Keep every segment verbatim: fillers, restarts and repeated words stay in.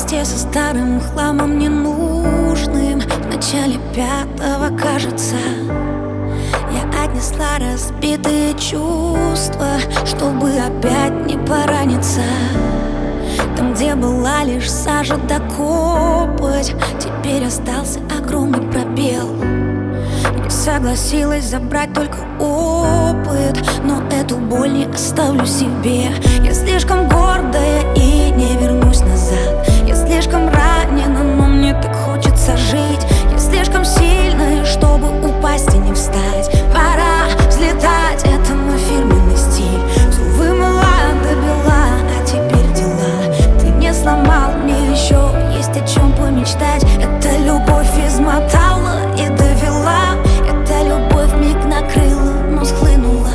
вместе со старым хламом ненужным. В начале пятого, кажется, я отнесла разбитые чувства, чтобы опять не пораниться. Там, где была лишь сажа да копоть, теперь остался огромный пробел. Я согласилась забрать только опыт, но эту боль не оставлю себе. Я слишком гордая и не вернусь назад. Я слишком ранена, но мне так хочется жить. Я слишком сильная, чтобы упасть и не встать. Пора взлетать, это мой фирменный стиль. Все вымыла до бела, а теперь дела. Ты не сломал, мне еще есть о чем помечтать. Это любовь измотала и довела. Эта любовь миг накрыла, но схлынула.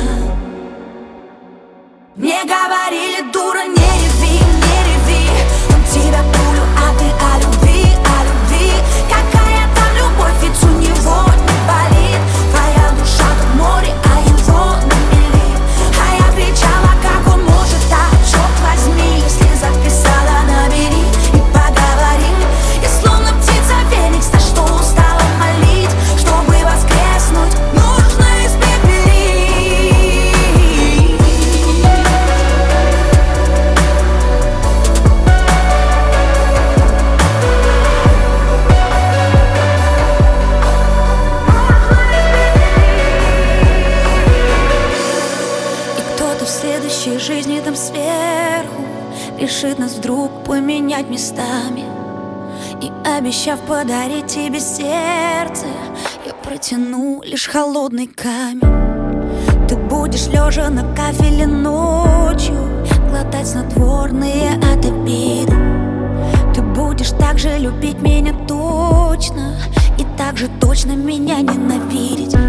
Мне говорили, дура, не реви, не реви. Он тебя пулю, а ты о любви, о любви. Какая там любовь, ведь у него не болит. Твоя душа как море, а его на мели. А я кричала, как он может так, черт возьми. Если записала, набери и поговорим. Я словно птица феникс, на что устала молить. Чтобы воскреснуть, нужно испепелить. В следующей жизни там сверху решит нас вдруг поменять местами. И обещав подарить тебе сердце, я протяну лишь холодный камень. Ты будешь лежа на кафеле ночью глотать снотворные от обиды. Ты будешь так же любить меня точно и так же точно меня ненавидеть.